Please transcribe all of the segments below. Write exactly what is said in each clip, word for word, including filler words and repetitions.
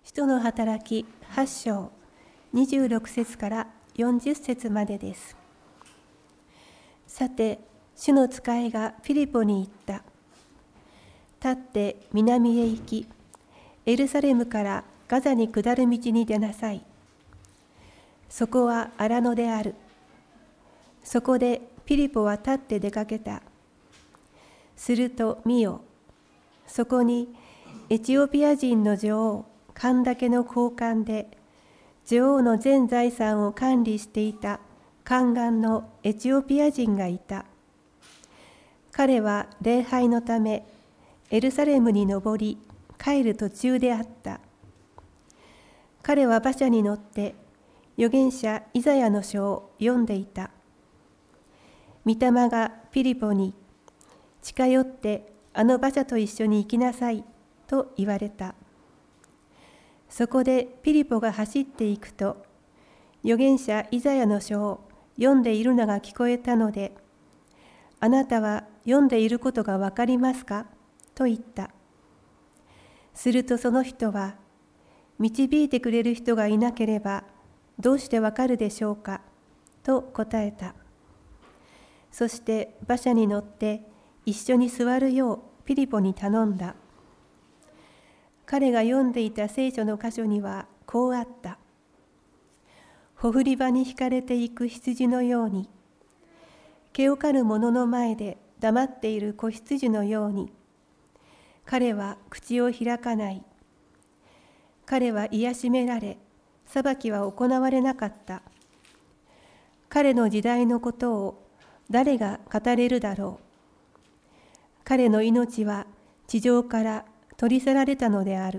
使徒の働きはち章にじゅうろく節からよんじゅっ節までです。さて、主の使いがフィリポに言った。立って南へ行き、エルサレムからガザに下る道に出なさい。そこは荒野である。そこでフィリポは立って出かけた。すると見よ、そこにエチオピア人の女王カンダケの高官で、女王の全財産を管理していた宦官のエチオピア人がいた。彼は礼拝のためエルサレムに登り、帰る途中であった。彼は馬車に乗って預言者イザヤの書を読んでいた。御霊がフィリポに、近寄ってあの馬車と一緒に行きなさいと言われた。そこでフィリポが走っていくと、預言者イザヤの書を読んでいるのが聞こえたので、あなたは読んでいることがわかりますかと言った。するとその人は、導いてくれる人がいなければどうしてわかるでしょうかと答えた。そして馬車に乗って一緒に座るようフィリポに頼んだ。彼が読んでいた聖書の箇所にはこうあった。ほふり場に引かれていく羊のように、毛を刈る者の前で黙っている子羊のように、彼は口を開かない。彼は癒しめられ、裁きは行われなかった。彼の時代のことを誰が語れるだろう。彼の命は地上から取り去られたのである。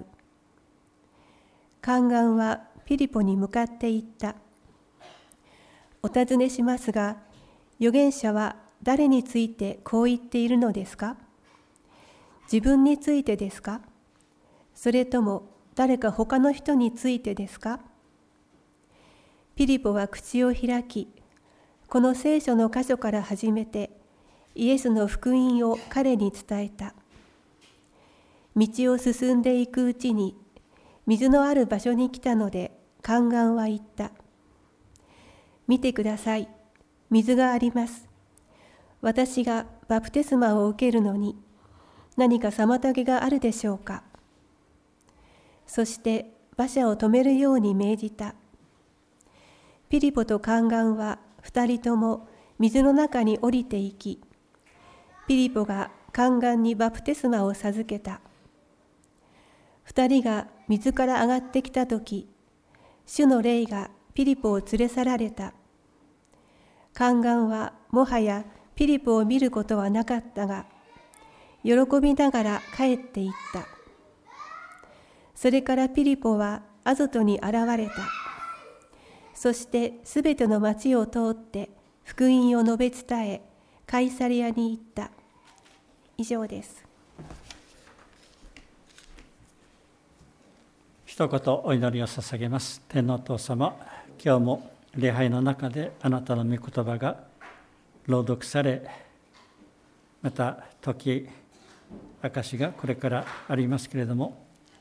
宦官はフィリポに向かって言った。お尋ねしますが、預言者は誰についてこう言っているのですか？自分についてですか？それとも誰か他の人についてですか？フィリポは口を開き、この聖書の箇所から始めてイエスの福音を彼に伝えた。道を進んでいくうちに水のある場所に来たので、宦官は言った。見てください、水があります。私がバプテスマを受けるのに何か妨げがあるでしょうか。そして馬車を止めるように命じた。フィリポと宦官は二人とも水の中に降りていき、フィリポが宦官にバプテスマを授けた。二人が水から上がってきたとき、主の霊がフィリポを連れ去られた。宦官はもはやフィリポを見ることはなかったが、喜びながら帰っていった。それからフィリポはアゾトに現れた。そしてすべての町を通って福音を述べ伝え、カイサリアに行った。以上です。 一言お祈りを捧げます。天のお父様、今日も礼拝の中であなたの御言葉が朗読され、また時証がこれからありますけれども、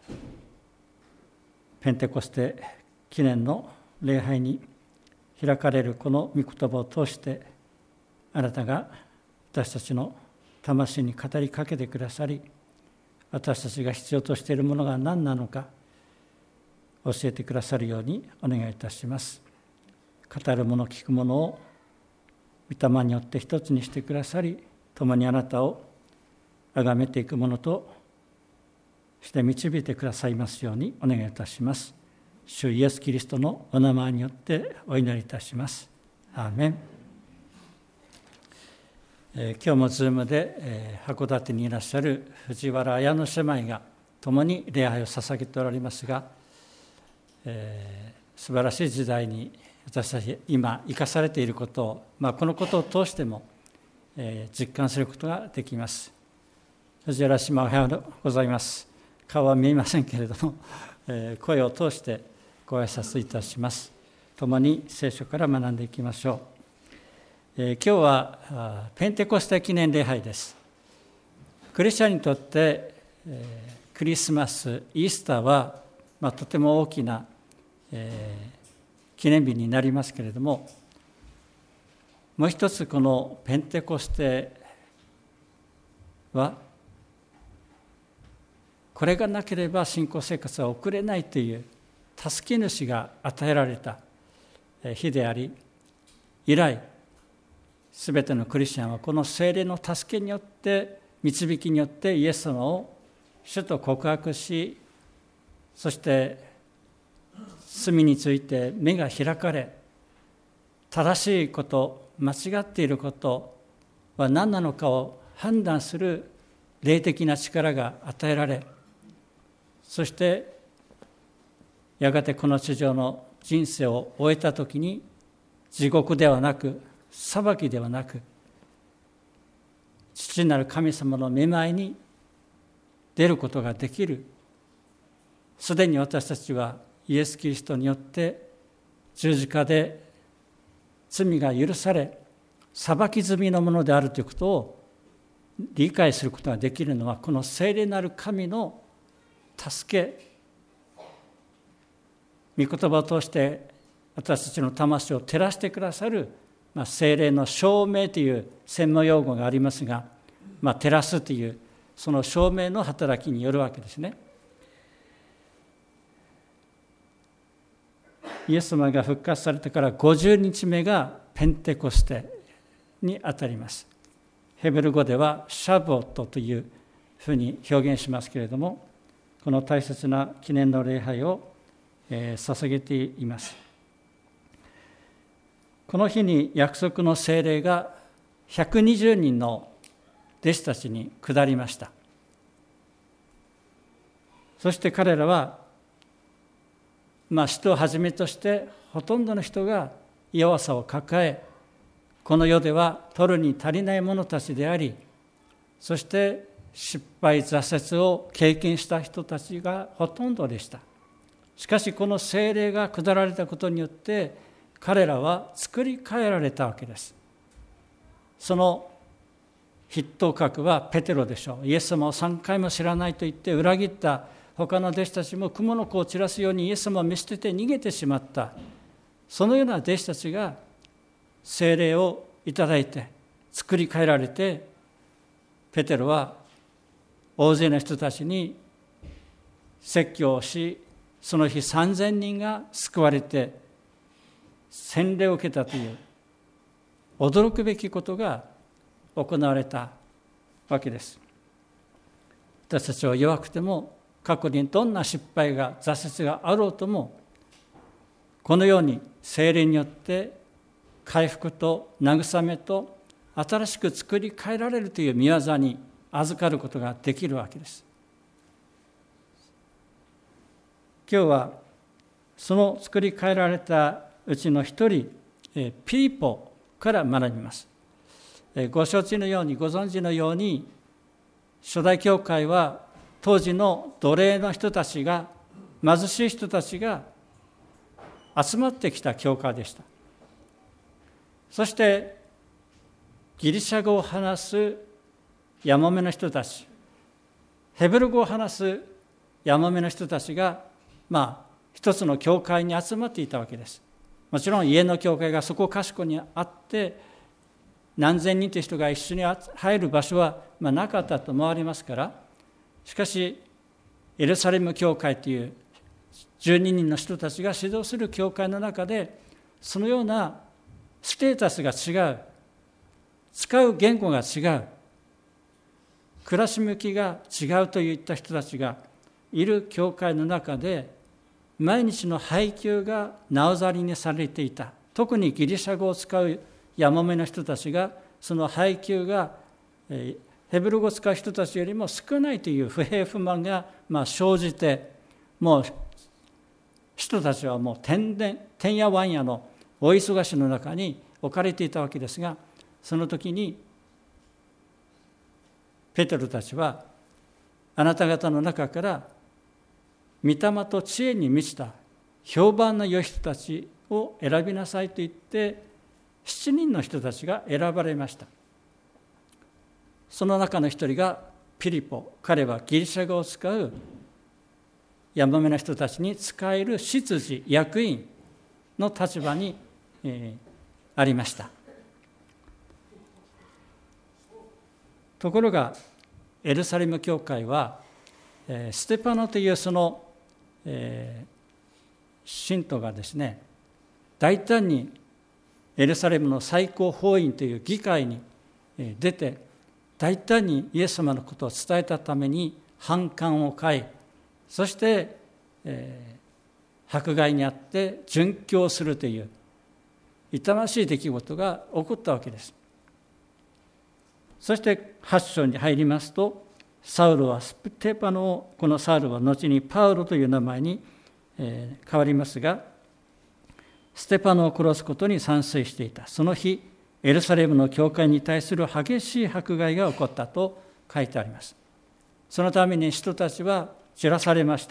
ペンテコステ記念の礼拝に開かれるこの御言葉を通して、あなたが私たちの魂に語りかけてくださり、私たちが必要としているものが何なのか教えてくださるようにお願いいたします。語るもの聞くものを御霊によって一つにしてくださり、共にあなたを崇めていくものとして導いてくださいますようにお願いいたします。主イエスキリストのお名前によってお祈りいたします。アーメン。えー、今日もズームで、えー、函館にいらっしゃる藤原綾乃姉妹が共に礼拝を捧げておられますが、えー、素晴らしい時代に私たち今生かされていることを、まあ、このことを通しても、えー、実感することができます。藤原姉妹おはようございます。顔は見えませんけれども、えー、声を通してご挨拶いたします。共に聖書から学んでいきましょう。えー、今日はペンテコステ記念礼拝です。クリスチャンにとって、えー、クリスマス、イースターはまあ、とても大きな、えー、記念日になりますけれども、もう一つこのペンテコステはこれがなければ信仰生活は送れないという助け主が与えられた日であり、以来すべてのクリスチャンはこの聖霊の助けによって、導きによってイエス様を主と告白し、そして罪について目が開かれ、正しいこと、間違っていることは何なのかを判断する霊的な力が与えられ、そしてやがてこの地上の人生を終えたときに、地獄ではなく裁きではなく、父なる神様の御前に出ることができる。すでに私たちはイエス・キリストによって十字架で罪が許され、裁き済みのものであるということを理解することができるのは、この聖霊なる神の助け、御言葉を通して私たちの魂を照らしてくださる、まあ、聖霊の証明という専門用語がありますが、まあ、照らすというその証明の働きによるわけですね。イエス様が復活されてからごじゅうにちめがペンテコステにあたります。ヘブル語ではシャボットというふうに表現しますけれども、この大切な記念の礼拝を、えー、捧げています。この日に約束の聖霊がひゃくにじゅうにんの弟子たちに下りました。そして彼らは、まあ、使徒をはじめとしてほとんどの人が弱さを抱え、この世では取るに足りない者たちであり、そして失敗挫折を経験した人たちがほとんどでした。しかしこの聖霊が下られたことによって彼らは作り変えられたわけです。その筆頭格はペテロでしょう。イエス様をさんかいも知らないと言って裏切った他の弟子たちも蜘蛛の子を散らすようにイエス様を見捨てて逃げてしまった。そのような弟子たちが聖霊をいただいて作り変えられて、ペテロは大勢の人たちに説教をし、その日さんぜんにんが救われて洗礼を受けたという驚くべきことが行われたわけです。私たちは弱くても、過去にどんな失敗が挫折があろうとも、このように聖霊によって回復と慰めと新しく作り変えられるという御業に預かることができるわけです。今日はその作り変えられたうちの一人、ピリポから学びます。ご承知のように、ご存知のように、初代教会は当時の奴隷の人たちが、貧しい人たちが集まってきた教会でした。そしてギリシャ語を話すやもめの人たち、ヘブル語を話すやもめの人たちが、まあ一つの教会に集まっていたわけです。もちろん家の教会がそこかしこにあって何千人という人が一緒に入る場所はまあなかったと思われますから、しかしエルサレム教会というじゅうににんの人たちが指導する教会の中で、そのようなステータスが違う、使う言語が違う、暮らし向きが違うといった人たちがいる教会の中で、毎日の配給がなおざりにされていた。特にギリシャ語を使うやもめの人たちが、その配給がヘブル語を使う人たちよりも少ないという不平不満がまあ生じて、もう人たちはもうてんでんてんやわんやの大忙しの中に置かれていたわけですが、その時にペテロたちは、あなた方の中から御霊と知恵に満ちた評判の良い人たちを選びなさいと言って、七人の人たちが選ばれました。その中の一人がピリポ。彼はギリシャ語を使うヤマメの人たちに仕える執事、役員の立場に、えー、ありました。ところがエルサレム教会は、えー、ステパノというその、えー、信徒がですね、大胆にエルサレムの最高法院という議会に出て、大胆にイエス様のことを伝えたために反感を買い、そして、えー、迫害にあって殉教するという痛ましい出来事が起こったわけです。そしてはち章に入りますと、サウルはステパノを、このサウルは後にパウロという名前に変わりますが、ステパノを殺すことに賛成していた。その日、エルサレムの教会に対する激しい迫害が起こったと書いてあります。そのために人たちは散らされました。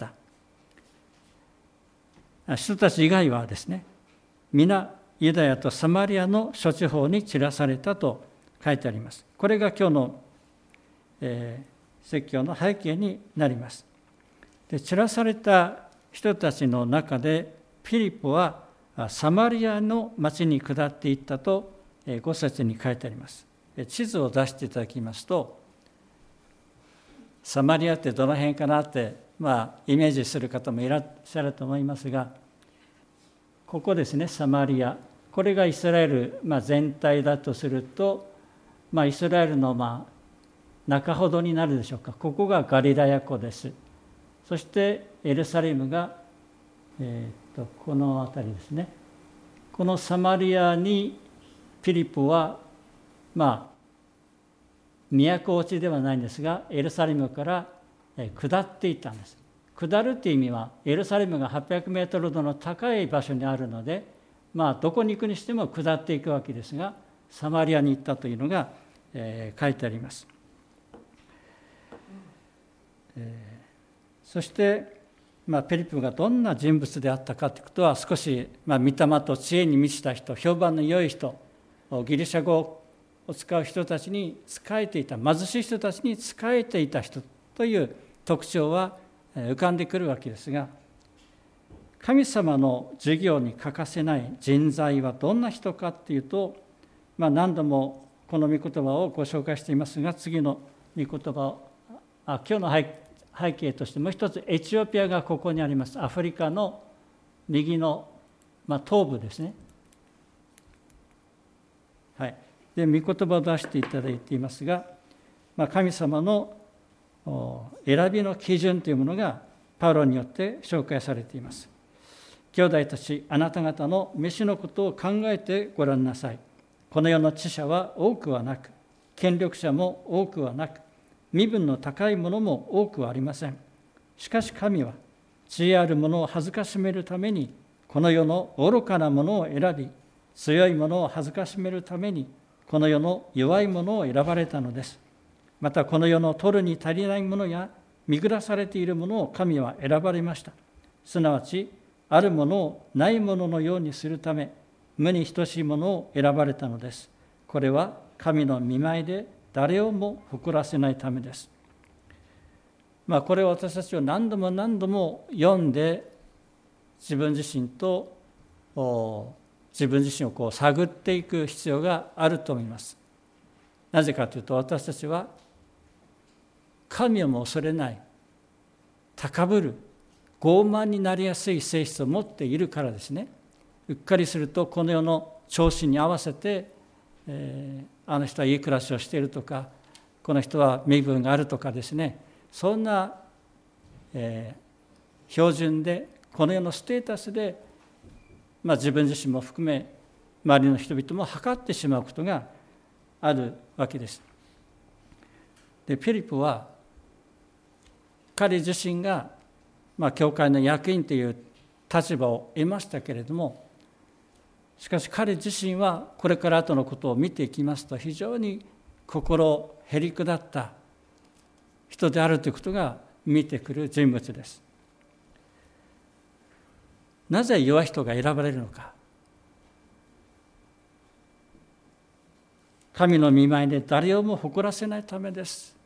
人たち以外はですね、皆ユダヤとサマリアの諸地方に散らされたと書いてあります。これが今日の、えー、説教の背景になります。で、散らされた人たちの中でピリポはサマリアの町に下っていったとご節に書いてあります。地図を出していただきますと、サマリアってどの辺かなって、まあ、イメージする方もいらっしゃると思いますが、ここですね、サマリア。これがイスラエル、まあ、全体だとすると、まあ、イスラエルのまあ中ほどになるでしょうか。ここがガリラヤ湖です。そしてエルサレムが、えー、とこの辺りですね。このサマリアにピリポはまあ都落ちではないんですが、エルサレムから下っていったんです。下るという意味は、エルサレムがはっぴゃくメートルほどの高い場所にあるので、まあどこに行くにしても下っていくわけですが、サマリアに行ったというのが、えー、書いてあります。えー、そして、まあ、ペリポがどんな人物であったかということは少し、まあ、御霊と知恵に満ちた人、評判の良い人、ギリシャ語を使う人たちに仕えていた、貧しい人たちに仕えていた人という特徴は浮かんでくるわけですが、神様の授業に欠かせない人材はどんな人かというと、まあ、何度もこの御言葉をご紹介していますが、次の御言葉を、あ今日の背背景としてもう一つ、エチオピアがここにあります。アフリカの右の、まあ、東部ですね。はい。で、御言葉を出していただいていますが、まあ、神様の選びの基準というものがパウロによって紹介されています。兄弟たち、あなた方の召しのことを考えてごらんなさい。この世の知者は多くはなく、権力者も多くはなく、身分の高いものも多くはありません。しかし神は知恵あるものを恥ずかしめるために、この世の愚かなものを選び、強いものを恥ずかしめるために、この世の弱いものを選ばれたのです。またこの世の取るに足りないものや見下されているものを神は選ばれました。すなわち、あるものをないもののようにするため、無に等しいものを選ばれたのです。これは神の御前で誰をも誇らせないためです。まあ、これを私たちは何度も何度も読んで、自分自身と自分自身をこう探っていく必要があると思います。なぜかというと、私たちは神をも恐れない、高ぶる、傲慢になりやすい性質を持っているからですね。うっかりするとこの世の調子に合わせて、えー、あの人はいい暮らしをしているとか、この人は身分があるとかですね、そんな、えー、標準で、この世のステータスで、まあ、自分自身も含め周りの人々も測ってしまうことがあるわけです。で、ピリポは彼自身が、まあ、教会の役員という立場を得ましたけれども、しかし彼自身はこれから後のことを見ていきますと、非常に心へりくだった人であるということが見えてくる人物です。なぜ弱い人が選ばれるのか。神の御前で誰をも誇らせないためです。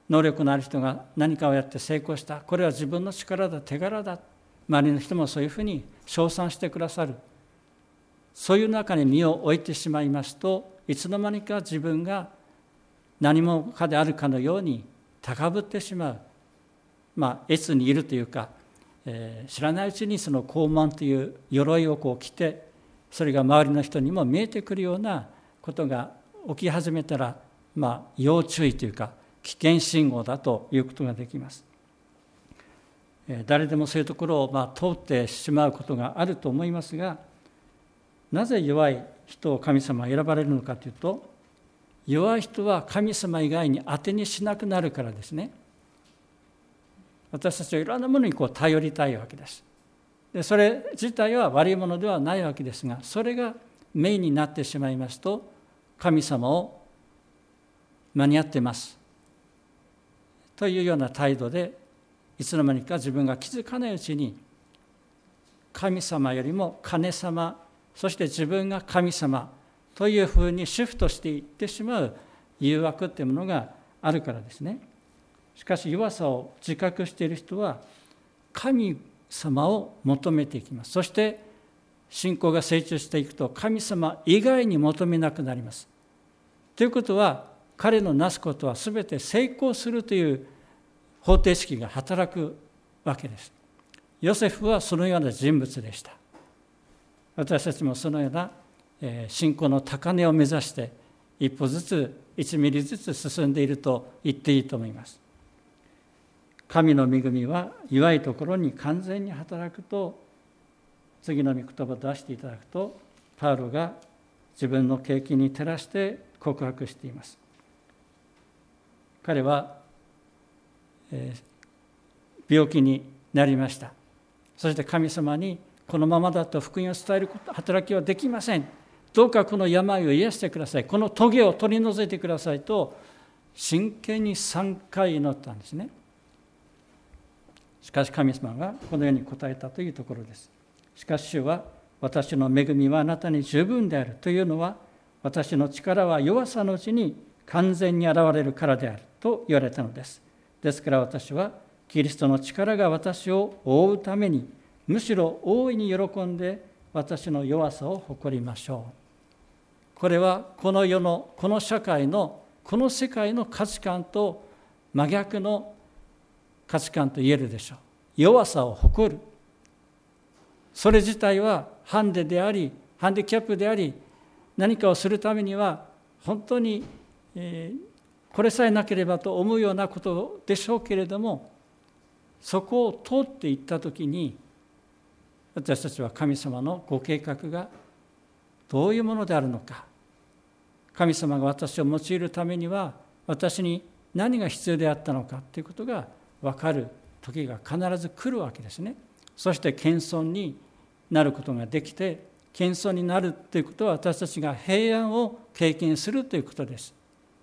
能力のある人が何かをやって成功した、これは自分の力だ、手柄だ、周りの人もそういうふうに称賛してくださる。そういう中に身を置いてしまいますと、いつの間にか自分が何者かであるかのように高ぶってしまう、まあ越にいるというか、えー、知らないうちにその高慢という鎧をこう着て、それが周りの人にも見えてくるようなことが起き始めたら、まあ要注意というか危険信号だということができます。えー、誰でもそういうところをまあ通ってしまうことがあると思いますが、なぜ弱い人を神様は選ばれるのかというと、弱い人は神様以外に当てにしなくなるからですね。私たちはいろんなものにこう頼りたいわけです。でそれ自体は悪いものではないわけですが、それがメインになってしまいますと、神様を間に合ってますというような態度で、いつの間にか自分が気づかないうちに神様よりも金様、そして自分が神様というふうにシフトしていってしまう誘惑というものがあるからですね。しかし弱さを自覚している人は神様を求めていきます。そして信仰が成長していくと、神様以外に求めなくなります。ということは、彼のなすことはすべて成功するという方程式が働くわけです。ヨセフはそのような人物でした。私たちもそのような信仰の高値を目指して一歩ずついちミリずつ進んでいると言っていいと思います。神の恵みは弱いところに完全に働くと、次の御言葉を出していただくと、パウロが自分の経験に照らして告白しています。彼は、えー、病気になりました。そして神様に、このままだと福音を伝える働きはできません。どうかこの病を癒してください。この棘を取り除いてくださいと真剣にさんかい祈ったんですね。しかし神様がこのように答えたというところです。しかし主は、私の恵みはあなたに十分であるというのは、私の力は弱さのうちに完全に現れるからであると言われたのです。ですから私はキリストの力が私を覆うために、むしろ大いに喜んで私の弱さを誇りましょう。これはこの世の、この社会の、この世界の価値観と真逆の価値観と言えるでしょう。弱さを誇る。それ自体はハンデであり、ハンディキャップであり、何かをするためには本当に、えー、これさえなければと思うようなことでしょうけれども、そこを通っていったときに、私たちは神様のご計画がどういうものであるのか、神様が私を用いるためには私に何が必要であったのかということが分かる時が必ず来るわけですね。そして謙遜になることができて、謙遜になるということは私たちが平安を経験するということです。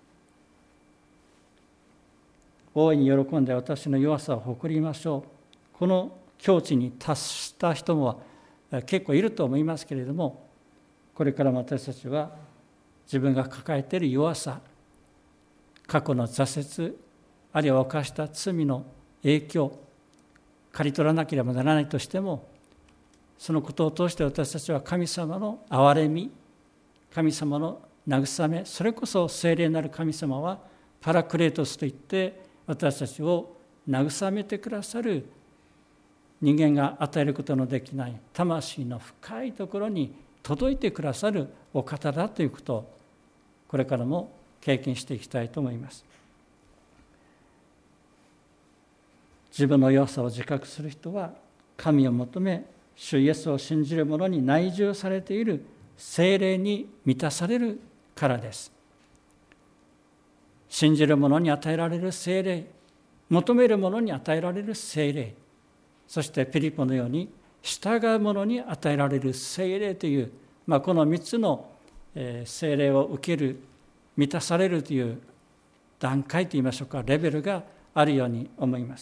大いに喜んで私の弱さを誇りましょう。この境地に達した人も結構いると思いますけれども、これからも私たちは自分が抱えている弱さ、過去の挫折、あるいは犯した罪の影響、刈り取らなければならないとしても、そのことを通して私たちは神様の憐れみ、神様の慰め、それこそ聖霊なる神様はパラクレートスといって私たちを慰めてくださる、人間が与えることのできない魂の深いところに届いてくださるお方だということを、これからも経験していきたいと思います。自分の弱さを自覚する人は、神を求め主イエスを信じる者に内住されている聖霊に満たされるからです。信じる者に与えられる聖霊、求める者に与えられる聖霊、そしてピリポのように従う者に与えられる聖霊という、まあ、このみっつの聖霊を受ける、満たされるという段階といいましょうか、レベルがあるように思います。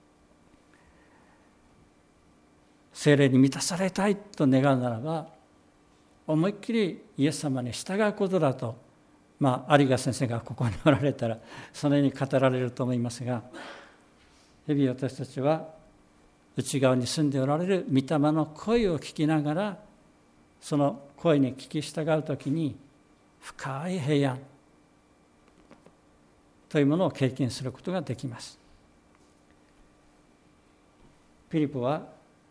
聖霊に満たされたいと願うならば、思いっきりイエス様に従うことだとまあ有賀先生がここにおられたらそのように語られると思いますが、日々私たちは内側に住んでおられる御霊の声を聞きながら、その声に聞き従うときに深い平安というものを経験することができます。ピリポは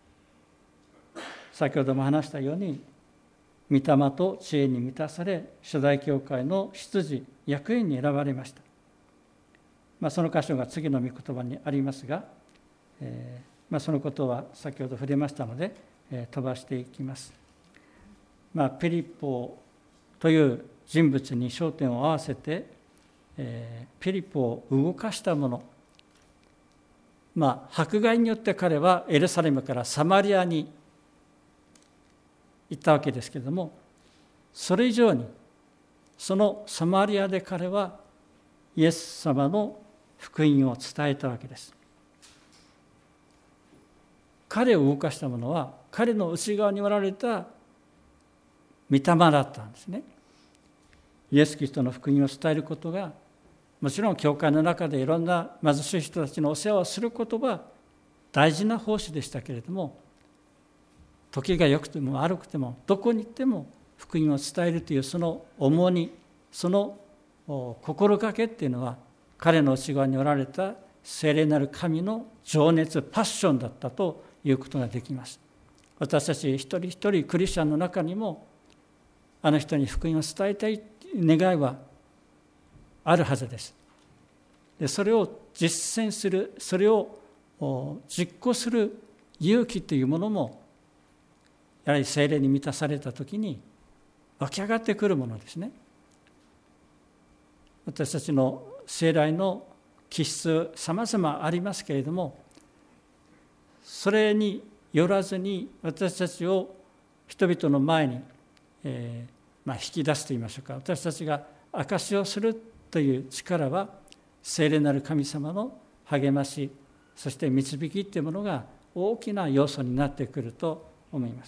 先ほども話したように、御霊と知恵に満たされ、初代教会の執事、役員に選ばれました。まあ、その箇所が次の御言葉にありますが、えーまあ、そのことは先ほど触れましたので、えー、飛ばしていきます。まあ、ピリポという人物に焦点を合わせて、えー、ピリポを動かしたもの、まあ、迫害によって彼はエルサレムからサマリアに行ったわけですけれども、それ以上にそのサマリアで彼はイエス様の福音を伝えたわけです。彼を動かしたものは彼の内側におられた御霊だったんですね。イエス・キリストの福音を伝えることが、もちろん教会の中でいろんな貧しい人たちのお世話をすることは大事な奉仕でしたけれども、時が良くても悪くてもどこに行っても福音を伝えるというその重荷、その心がけっていうのは、彼の内側におられた聖霊なる神の情熱、パッションだったということができます。私たち一人一人クリスチャンの中にも、あの人に福音を伝えたい願いはあるはずです。で、それを実践する、それを実行する勇気というものも、やはり聖霊に満たされたときに湧き上がってくるものですね。私たちの聖霊の気質、さまざまありますけれども、それによらずに私たちを人々の前に、えーまあ、引き出すといいましょうか、私たちが証しをするという力は、聖霊なる神様の励まし、そして導きというものが大きな要素になってくると思います。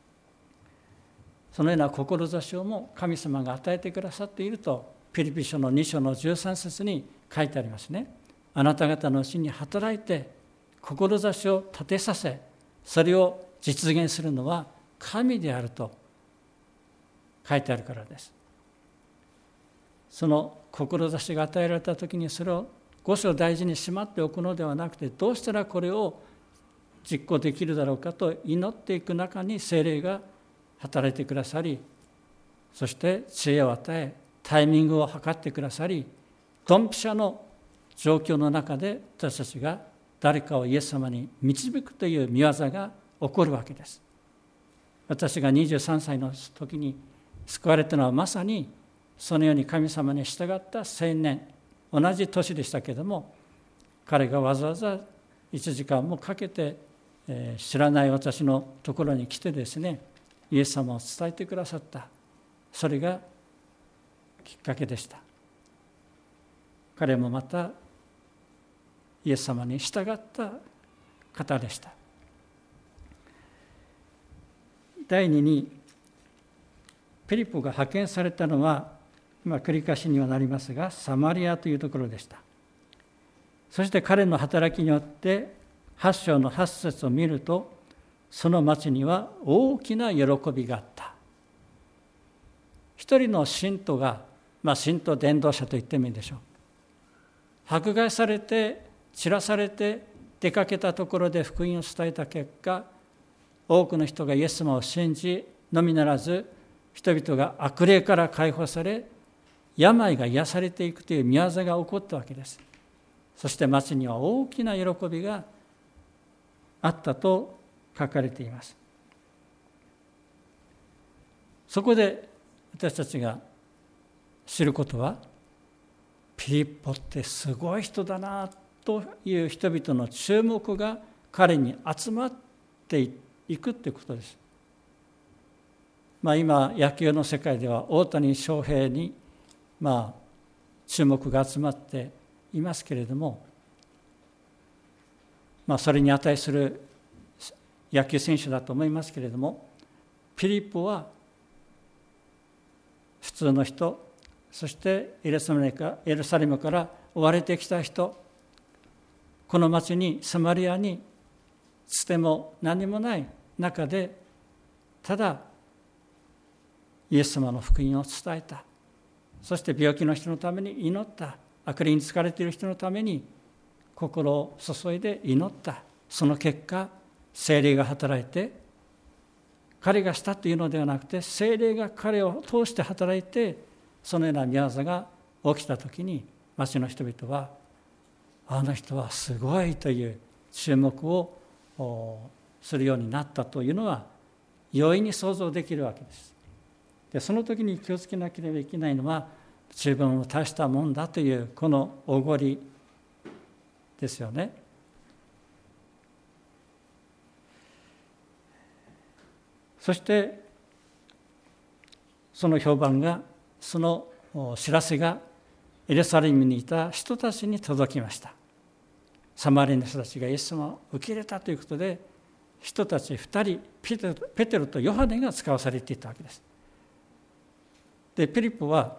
そのような志をも神様が与えてくださっていると、ピリピ書のに章のじゅうさん節に書いてありますね。あなた方のうちに働いて志を立てさせ、それを実現するのは神であると書いてあるからです。その志が与えられたときに、それを御所を大事にしまっておくのではなくて、どうしたらこれを実行できるだろうかと祈っていく中に聖霊が働いてくださり、そして知恵を与え、タイミングを測ってくださり、ドンピシャの状況の中で私たちが誰かをイエス様に導くという見業が起こるわけです。私がにじゅうさんさいの時に救われたのは、まさにそのように神様に従った青年、同じ年でしたけれども、彼がわざわざいちじかんもかけて、えー、知らない私のところに来てですね、イエス様を伝えてくださった。それがきっかけでした。彼もまたイエス様に従った方でした。第二に、ピリポが派遣されたのは、今繰り返しにはなりますが、サマリアというところでした。そして彼の働きによってはち章のはち節を見ると、その町には大きな喜びがあった。一人の信徒が、まあ、信徒伝道者と言ってもいいでしょう。迫害されて散らされて出かけたところで福音を伝えた結果、多くの人がイエス様を信じのみならず、人々が悪霊から解放され、病が癒されていくという見業が起こったわけです。そして町には大きな喜びがあったと書かれています。そこで私たちが知ることは、ピリポってすごい人だなという人々の注目が彼に集まっていくということです。まあ、今野球の世界では大谷翔平にまあ注目が集まっていますけれども、まあ、それに値する野球選手だと思いますけれども、ピリポは普通の人、 そしてエルサレムから追われてきた人、この町にサマリアにつても何もない中で、ただイエス様の福音を伝えた。そして病気の人のために祈った。悪霊に疲れている人のために心を注いで祈った。その結果、聖霊が働いて、彼がしたというのではなくて、聖霊が彼を通して働いて、そのような宮業が起きたときに、町の人々は、あの人はすごいという注目をするようになったというのは、容易に想像できるわけです。で、その時に気をつけなければいけないのは、自分を大したもんだというこのおごりですよね。そしてその評判が、その知らせがエルサレムにいた人たちに届きました。サマリアの人たちがイエス様を受け入れたということで、人たちふたり、ペテロ、ペテロとヨハネが使わされていたわけです。で、ピリポは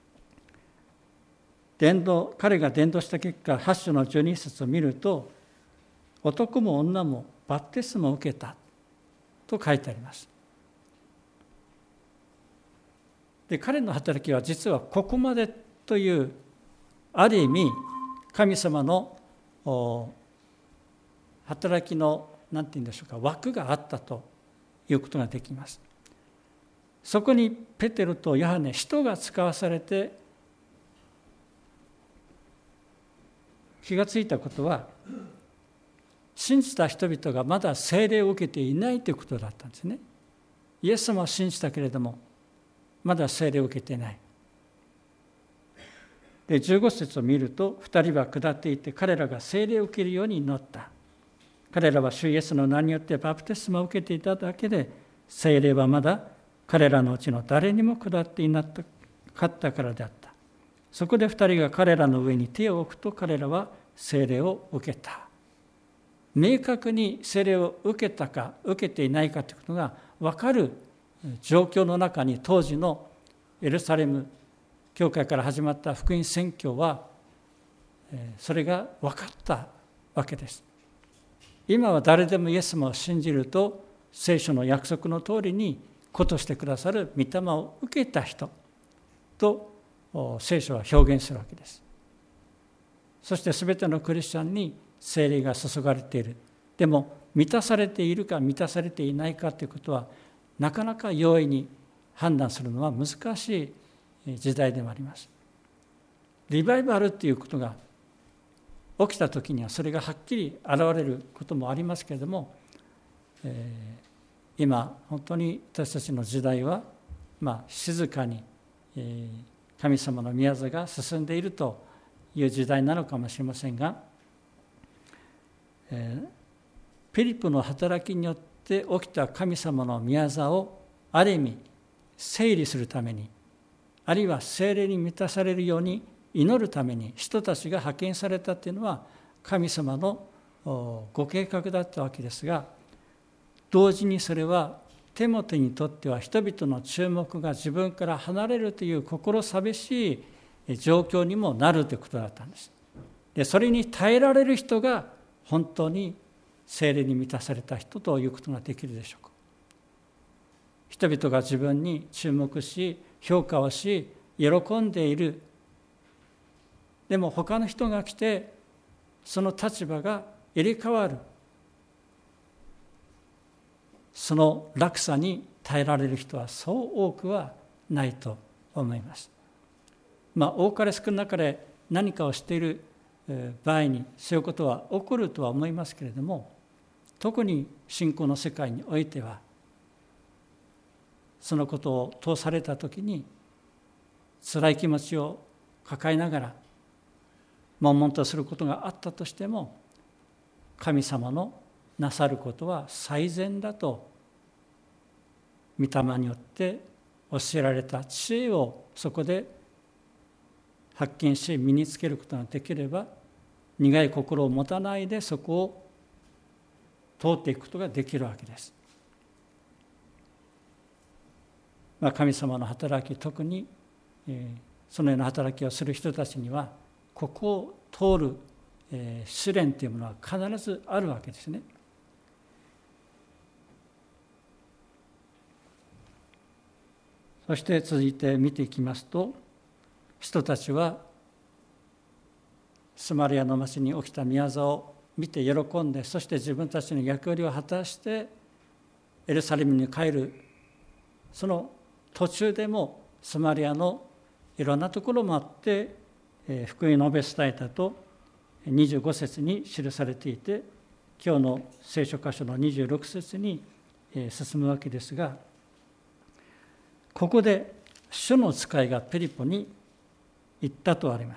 伝道、彼が伝道した結果、はち章のじゅうに節を見ると、男も女もバプテスマを受けたと書いてあります。で、彼の働きは実はここまでという、ある意味神様の働きの何て言うんでしょうか、枠があったということができます。そこにペテロとヨハネ、使徒が使わされて気がついたことは、信じた人々がまだ聖霊を受けていないということだったんですね。イエス様を信じたけれどもまだ聖霊を受けていない。で、じゅうご節を見ると、二人は下っていて、彼らが聖霊を受けるように祈った。彼らは主イエスの名によってバプテスマを受けていただけで、聖霊はまだ彼らのうちの誰にも下っていなかったからであった。そこで二人が彼らの上に手を置くと、彼らは聖霊を受けた。明確に聖霊を受けたか受けていないかということが分かる状況の中に、当時のエルサレム教会から始まった福音宣教は、それが分かったわけです。今は誰でもイエス様を信じると、聖書の約束の通りに子としてくださる御霊を受けた人と聖書は表現するわけです。そしてすべてのクリスチャンに聖霊が注がれている。でも満たされているか満たされていないかということは、なかなか容易に判断するのは難しい時代でもあります。リバイバルということが起きたときには、それがはっきり現れることもありますけれども、えー、今本当に私たちの時代は、まあ、静かに、えー、神様の宮座が進んでいるという時代なのかもしれませんが、えー、ピリポの働きによって起きた神様の宮座をある意味整理するために、あるいは聖霊に満たされるように祈るために人たちが派遣されたというのは神様のご計画だったわけですが、同時にそれはテモテにとっては人々の注目が自分から離れるという心寂しい状況にもなるということだったんです。で、それに耐えられる人が本当に聖霊に満たされた人ということができるでしょうか。人々が自分に注目し評価をし喜んでいる。でも他の人が来てその立場が入れ替わる。その落差に耐えられる人はそう多くはないと思います。まあ多かれ少なかれ何かをしている場合にそういうことは起こるとは思いますけれども、特に信仰の世界においてはそのことを通されたときに辛い気持ちを抱えながら悶々とすることがあったとしても、神様のなさることは最善だと御霊によって教えられた知恵をそこで発見し身につけることができれば、苦い心を持たないでそこを通っていくことができるわけです。まあ、神様の働き、特に、えー、 そのような働きをする人たちにはここを通る、えー、試練というものは必ずあるわけですね。そして続いて見ていきますと、人たちはスマリアの町に起きた宮沢を見て喜んで、そして自分たちの役割を果たしてエルサレムに帰るその途中でもスマリアのいろんなところもあって福音を述べ伝えたとにじゅうご節に記されていて、今日の聖書箇所のにじゅうろく節に進むわけですが、ここで主の使いがピリポに言ったとあります。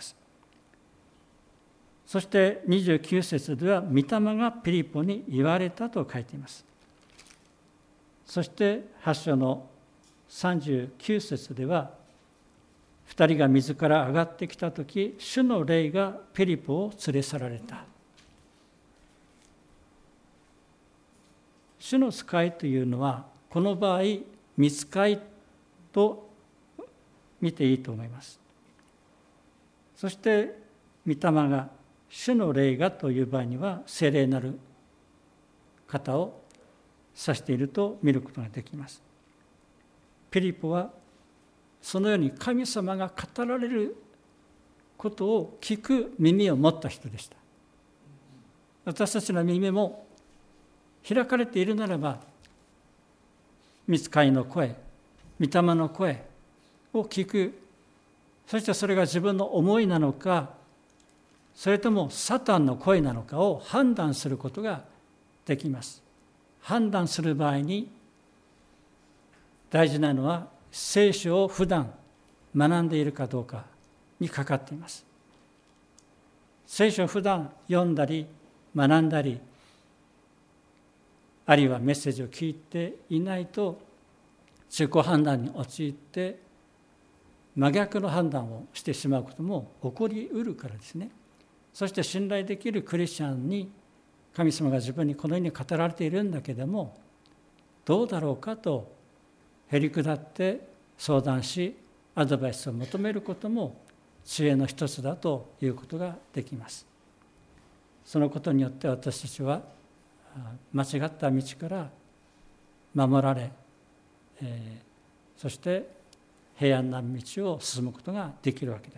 そしてにじゅうきゅう節では御霊がピリポに言われたと書いています。そしてはち章のさんじゅうきゅう節では、二人が水から上がってきたとき、主の霊がピリポを連れ去られた。主の使いというのは、この場合、御使いと見ていいと思います。そして、御霊が、主の霊がという場合には、聖霊なる方を指していると見ることができます。ピリポは、そのように神様が語られることを聞く耳を持った人でした。私たちの耳も開かれているならば、御使いの声、御霊の声を聞く、そしてそれが自分の思いなのか、それともサタンの声なのかを判断することができます。判断する場合に大事なのは、聖書を普段学んでいるかどうかにかかっています。聖書を普段読んだり学んだり、あるいはメッセージを聞いていないと、自己判断に陥って真逆の判断をしてしまうことも起こりうるからですね。そして信頼できるクリスチャンに神様が自分にこのように語られているんだけども、どうだろうかとへりくだって相談し、アドバイスを求めることも知恵の一つだということができます。そのことによって私たちは間違った道から守られ、えー、そして平安な道を進むことができるわけです。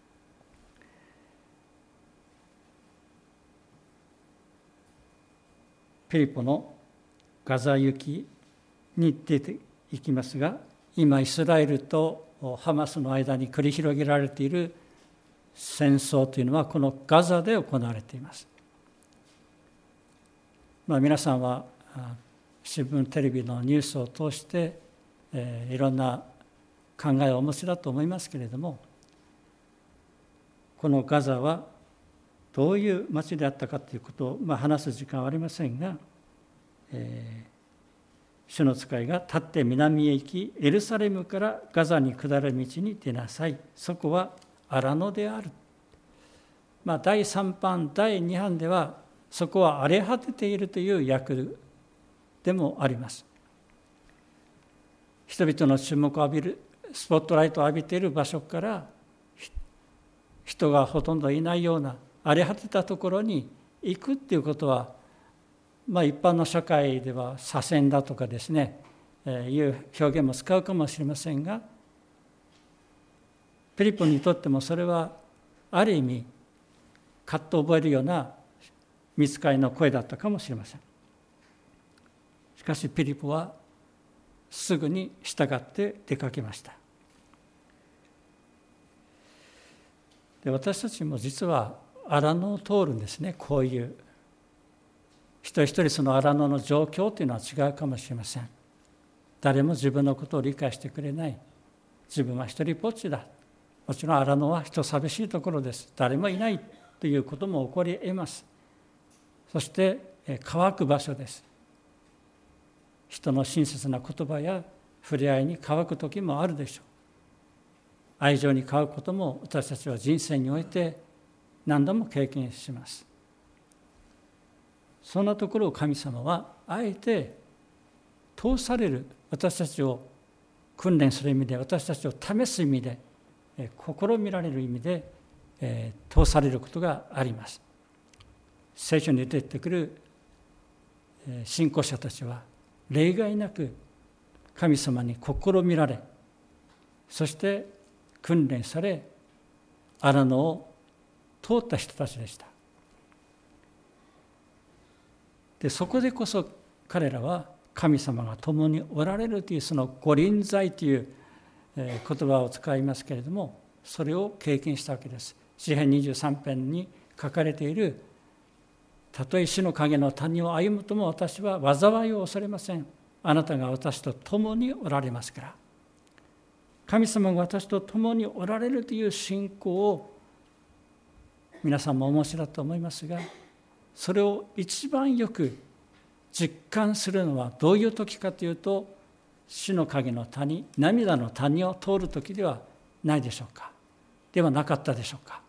ピリポのガザ行きに出ていきますが、今イスラエルとハマスの間に繰り広げられている戦争というのはこのガザで行われています。まあ、皆さんは新聞テレビのニュースを通して、えー、いろんな考えをお持ちだと思いますけれども、このガザはどういう町であったかということを、まあ、話す時間はありませんが、えー主の使いが立って南へ行き、エルサレムからガザに下る道に出なさい。そこは荒野である。まあ、だいさん版、だいに版では、そこは荒れ果てているという訳でもあります。人々の注目を浴びる、スポットライトを浴びている場所から、人がほとんどいないような荒れ果てたところに行くっていうことは、まあ、一般の社会では左遷だとかですね、えー、いう表現も使うかもしれませんが、ピリポにとってもそれはある意味葛藤を覚えるような御使いの声だったかもしれません。しかしピリポはすぐに従って出かけました。で、私たちも実は荒野を通るんですね。こういう一人一人その荒野の状況というのは違うかもしれません。誰も自分のことを理解してくれない。自分は一人ぼっちだ。もちろん荒野は人寂しいところです。誰もいないということも起こり得ます。そして乾く場所です。人の親切な言葉や触れ合いに乾く時もあるでしょう。愛情に乾くことも私たちは人生において何度も経験します。そんなところを神様はあえて通される、私たちを訓練する意味で、私たちを試す意味で試みられる意味で、えー、通されることがあります。聖書に出てくる信仰者たちは例外なく神様に試みられ、そして訓練され、荒野を通った人たちでした。で、そこでこそ彼らは神様が共におられるという、そのご臨在という言葉を使いますけれども、それを経験したわけです。詩編にじゅうさん編に書かれている、たとえ死の影の谷を歩むとも私は災いを恐れません。あなたが私と共におられますから。神様が私と共におられるという信仰を皆さんもお持ちだと思いますが、それを一番よく実感するのはどういう時かというと、死の影の谷、涙の谷を通る時ではないでしょうか。ではなかったでしょうか。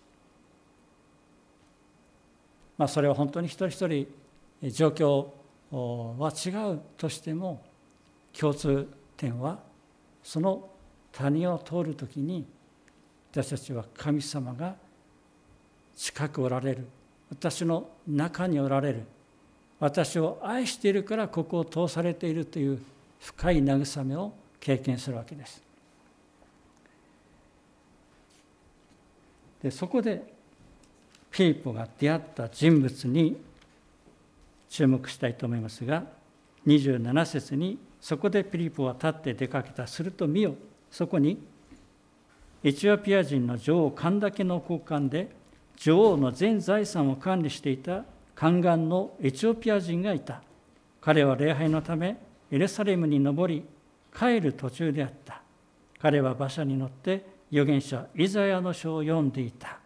まあ、それは本当に一人一人状況は違うとしても、共通点はその谷を通るときに私たちは神様が近くおられる、私の中におられる、私を愛しているからここを通されているという深い慰めを経験するわけです。で、そこでピリポが出会った人物に注目したいと思いますが、にじゅうなな節に、そこでピリポは立って出かけた。すると見よ、そこにエチオピア人の女王カンダケの高官で、女王の全財産を管理していた宦官のエチオピア人がいた。彼は礼拝のためエルサレムに登り、帰る途中であった。彼は馬車に乗って預言者イザヤの書を読んでいた。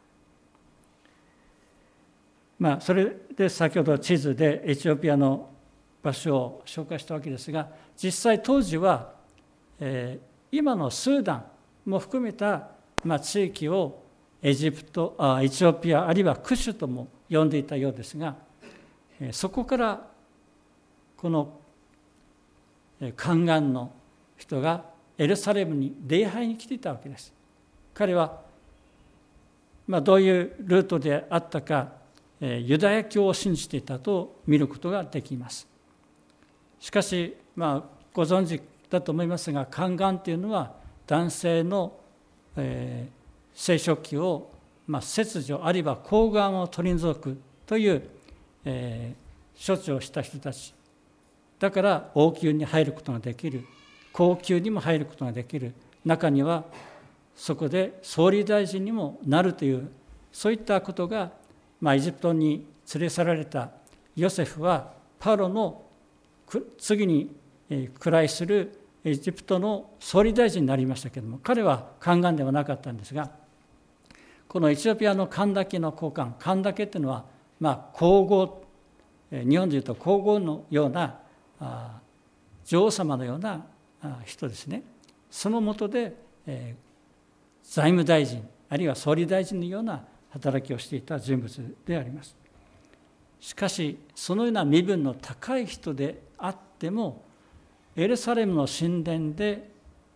まあ、それで先ほど地図でエチオピアの場所を紹介したわけですが、実際当時は、えー、今のスーダンも含めた、まあ、地域をエジプト、あ、エチオピアあるいはクシュとも呼んでいたようですが、えー、そこからこの宦官の人がエルサレムに礼拝に来ていたわけです。彼は、まあ、どういうルートであったか、ユダヤ教を信じていたと見ることができます。しかし、まあ、ご存知だと思いますが、宦官というのは男性の、えー、生殖器を、まあ、切除あるいは睾丸を取り除くという、えー、処置をした人たちだから、王宮に入ることができる、皇宮にも入ることができる、中にはそこで総理大臣にもなるという、そういったことが、まあ、エジプトに連れ去られたヨセフはパロの次に位するエジプトの総理大臣になりましたけれども、彼は宦官ではなかったんですが、このエチオピアのカンダケの高官、カンダケというのは、まあ、皇后、日本でいうと皇后のような女王様のような人ですね。その下で、えー、財務大臣あるいは総理大臣のような働きをしていた人物であります。しかしそのような身分の高い人であっても、エルサレムの神殿で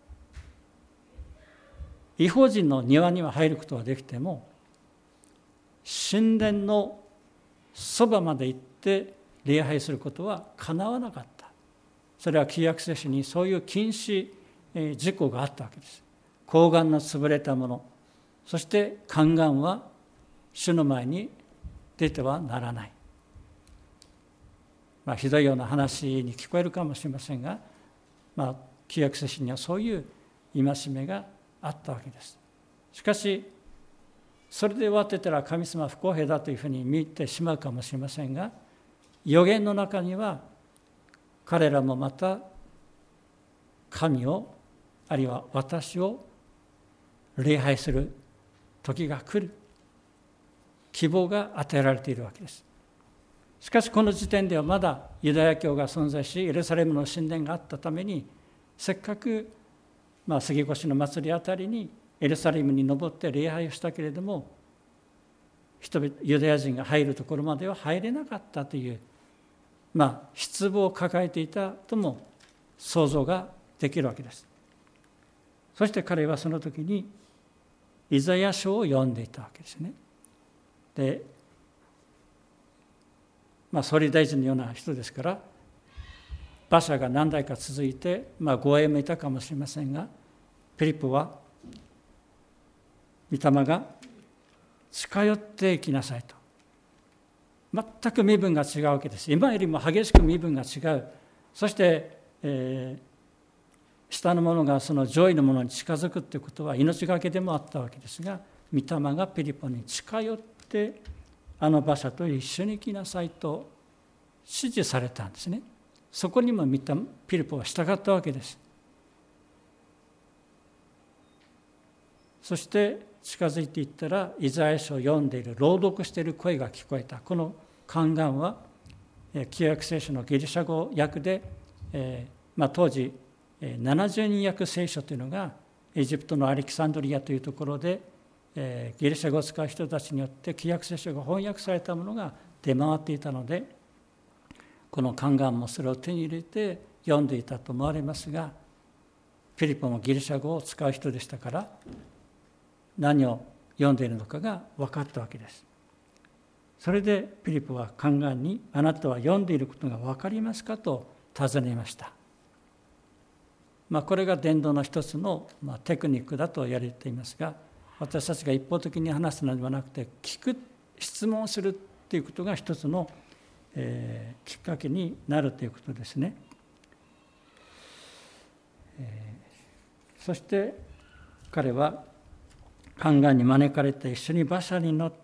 異邦人の庭には入ることができても、神殿のそばまで行って礼拝することはかなわなかった。それは旧約聖書にそういう禁止事項があったわけです。睾丸の潰れたもの、そして宦官は主の前に出てはならない。まあ、ひどいような話に聞こえるかもしれませんが、まあ、旧約聖書にはそういう戒めがあったわけです。しかしそれで終わってたら神様は不公平だというふうに見てしまうかもしれませんが、預言の中には彼らもまた神をあるいは私を礼拝する時が来る希望が与えられているわけです。しかしこの時点ではまだユダヤ教が存在し、エルサレムの神殿があったために、せっかく、まあ、杉越の祭りあたりにエルサレムに登って礼拝をしたけれども、人々ユダヤ人が入るところまでは入れなかったという、まあ、失望を抱えていたとも想像ができるわけです。そして彼はその時にイザヤ書を読んでいたわけですね。で、まあ、総理大臣のような人ですから、馬車が何台か続いて、まあ、護衛もいたかもしれませんが、ピリポは、御霊が近寄っていきなさいと。全く身分が違うわけです。今よりも激しく身分が違う。そして、えー、下の者がその上位の者に近づくということは命がけでもあったわけですが、御霊がピリポに近寄って、あの馬車と一緒に行きなさいと指示されたんですね。そこにもピリポは従ったわけです。そして近づいていったら、イザヤ書を読んでいる、朗読している声が聞こえた。この観願は旧約聖書のギリシャ語訳で、えーまあ、当時ななじゅうにん訳聖書というのがエジプトのアレキサンドリアというところで、えー、ギリシャ語を使う人たちによって旧約聖書が翻訳されたものが出回っていたので、この観願もそれを手に入れて読んでいたと思われますが、ピリポもギリシャ語を使う人でしたから、何を読んでいるのかが分かったわけです。それでピリポは観願に、あなたは読んでいることが分かりますかと尋ねました。まあ、これが伝道の一つの、まあ、テクニックだと言われていますが、私たちが一方的に話すのではなくて、聞く、質問するということが一つの、えー、きっかけになるということですね。えー、そして彼は観願に招かれて一緒に馬車に乗って、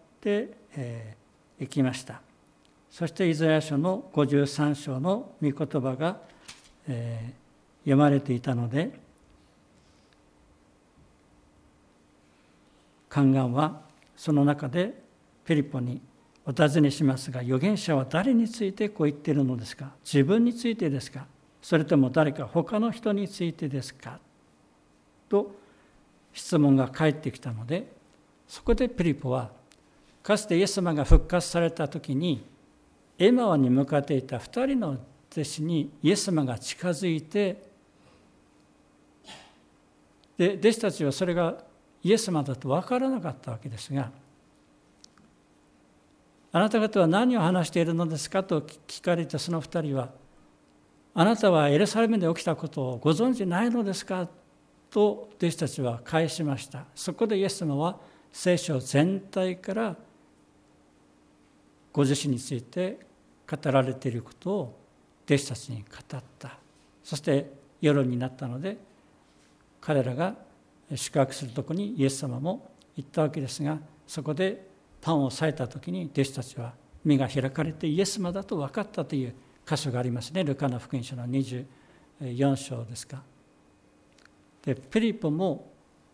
えー、行きました。そしてイザヤ書のごじゅうさん章の御言葉が、えー、読まれていたので、観願はその中でピリポにお尋ねしますが、預言者は誰についてこう言っているのですか？自分についてですか？それとも誰か他の人についてですか？と質問が返ってきたので、そこでピリポはかつてイエス様が復活された時にエマオに向かっていた二人の弟子にイエス様が近づいて、で弟子たちはそれがイエス様だと分からなかったわけですが、あなた方は何を話しているのですかと聞かれたその二人は、あなたはエルサレムで起きたことをご存じないのですかと弟子たちは返しました。そこでイエス様は聖書全体からご自身について語られていることを弟子たちに語った。そして夜になったので、彼らが宿泊するところにイエス様も行ったわけですが、そこでパンを裂いたときに弟子たちは目が開かれてイエス様だと分かったという箇所がありますね。ルカの福音書のにじゅうよん章ですか。で、ピリポも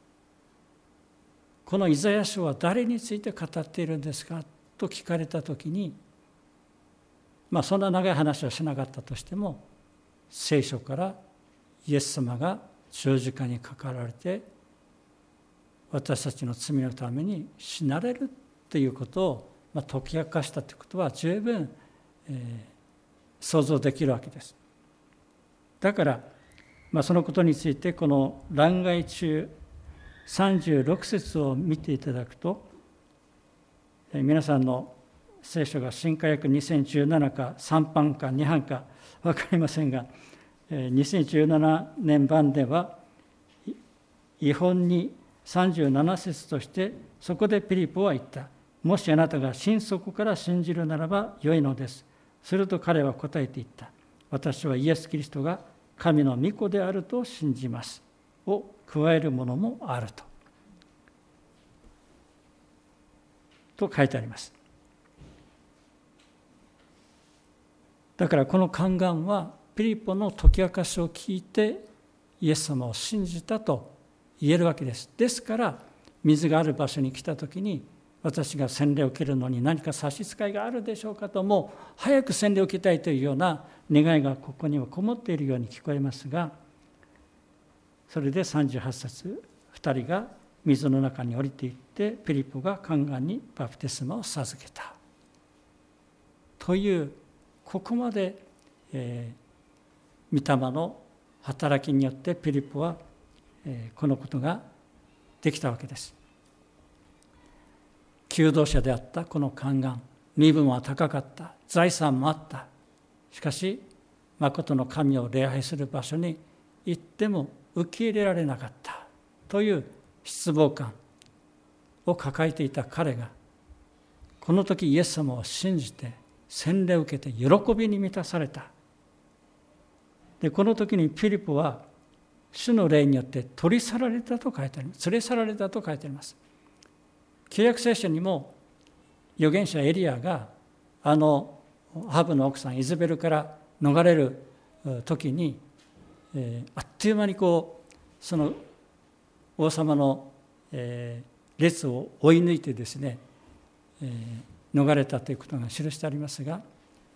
このイザヤ書は誰について語っているんですかと聞かれたときに、まあそんな長い話はしなかったとしても、聖書からイエス様が十字架にかかられて私たちの罪のために死なれるということを、まあ、解き明かしたということは十分、えー、想像できるわけです。だから、まあ、そのことについてこの欄外中さんじゅうろく節を見ていただくと、えー、皆さんの聖書が新化訳にせんじゅうななかさん版かに版か分かりませんが、にせんじゅうななねん版では異本にさんじゅうなな節として、そこでピリポは言った。もしあなたが心底から信じるならば良いのです。すると彼は答えて言った。私はイエス・キリストが神の御子であると信じます。を加えるものもあると。と書いてあります。だからこの観願はピリポの解き明かしを聞いてイエス様を信じたと言えるわけです。ですから水がある場所に来たときに、私が洗礼を受けるのに何か差し支えがあるでしょうかと、もう早く洗礼を受けたいというような願いがここにはこもっているように聞こえますが、それでさんじゅうはち節、ふたりが水の中に降りていってピリポが観願にバプテスマを授けたという、ここまで、えー、御霊の働きによってピリポは、えー、このことができたわけです。 求道者であったこの宦官、身分は高かった、財産もあった。しかし真の神を礼拝する場所に行っても受け入れられなかったという失望感を抱えていた彼が、この時イエス様を信じて洗礼を受けて喜びに満たされた。でこの時にピリポは主の霊によって取り去られたと書いてあります。連れ去られたと書いてあります。旧約聖書にも預言者エリアがあのアハブの奥さんイゼベルから逃れる時に、えー、あっという間にこうその王様の、えー、列を追い抜いてですね、えー、逃れたということが記してありますが、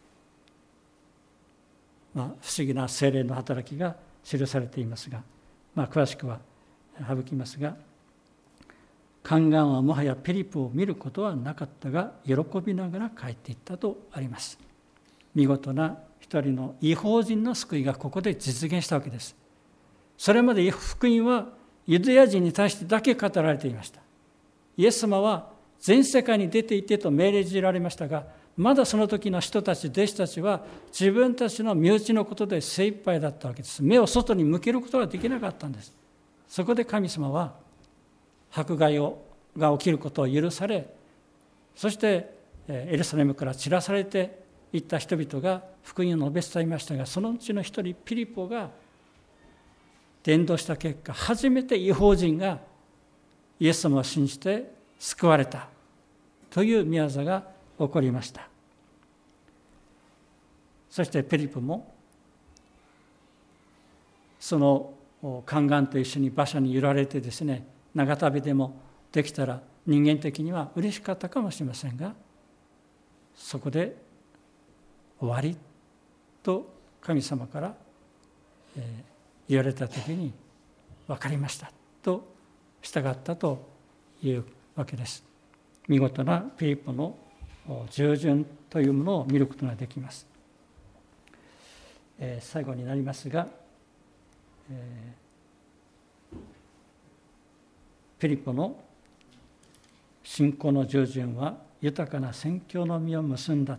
まあ、不思議な聖霊の働きが記されていますが、まあ、詳しくは省きますが、宦官はもはやピリポを見ることはなかったが喜びながら帰っていったとあります。見事な一人の異邦人の救いがここで実現したわけです。それまで福音はユダヤ人に対してだけ語られていました。イエス様は全世界に出て行ってと命令じられましたが、まだその時の人たち、弟子たちは自分たちの身内のことで精一杯だったわけです。目を外に向けることができなかったんです。そこで神様は迫害をが起きることを許され、そしてエルサレムから散らされていった人々が福音を述べ伝えましたが、そのうちの一人ピリポが伝道した結果、初めて異邦人がイエス様を信じて救われたという御業が起こりました。そしてピリポもその宦官と一緒に馬車に揺られてですね、長旅でもできたら人間的には嬉しかったかもしれませんが、そこで終わりと神様から、えー、言われた時に分かりましたと従ったというわけです。見事なピリポの従順というものを見ることができます。えー、最後になりますが、えー、ピリポの信仰の従順は豊かな宣教の実を結んだ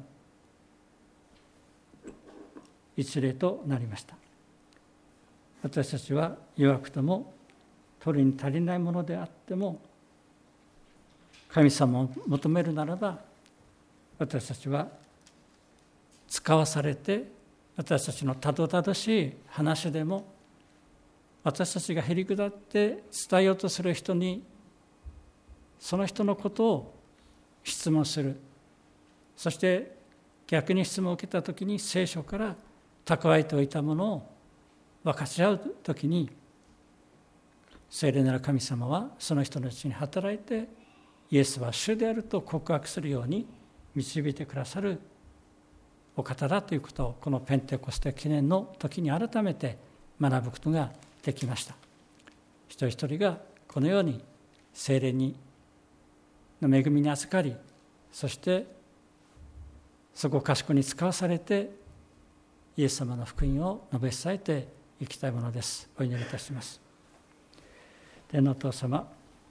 一例となりました。私たちは弱くとも取りに足りないものであっても、神様を求めるならば、私たちは使わされて、私たちのたどたどしい話でも、私たちがへりくだって伝えようとする人に、その人のことを質問する。そして逆に質問を受けたときに、聖書から蓄えておいたものを分かち合うときに、聖霊なる神様はその人のうちに働いて、イエスは主であると告白するように導いてくださるお方だということを、このペンテコステ記念の時に改めて学ぶことができました。一人一人がこのように聖霊にの恵みに預かり、そしてそこを賢に使わされてイエス様の福音を述べ伝えていきたいものです。お祈りいたします。天のお父様、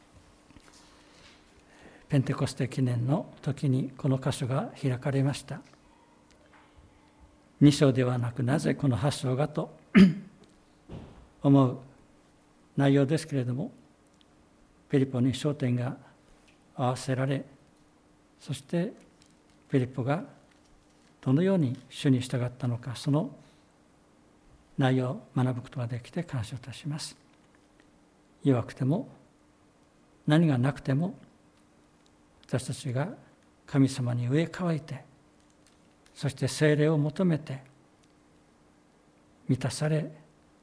ペンテコステ記念の時にこの箇所が開かれました。に章ではなくなぜこのはち章がと思う内容ですけれども、ピリポに焦点が合わせられ、そしてピリポがどのように主に従ったのか、その内容を学ぶことができて感謝いたします。弱くても何がなくても、私たちが神様に植え替えて、そして聖霊を求めて満たされ、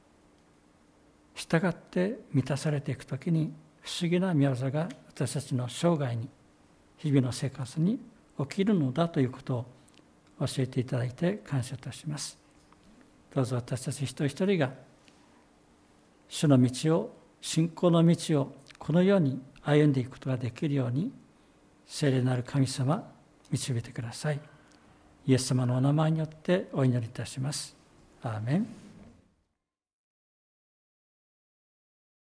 従って満たされていくときに、不思議な御業が私たちの生涯に、日々の生活に起きるのだということを教えていただいて感謝いたします。どうぞ私たち一人一人が主の道を、信仰の道をこのように歩んでいくことができるように、聖霊なる神様、導いてください。イエス様のお名前によってお祈りいたします。アーメン。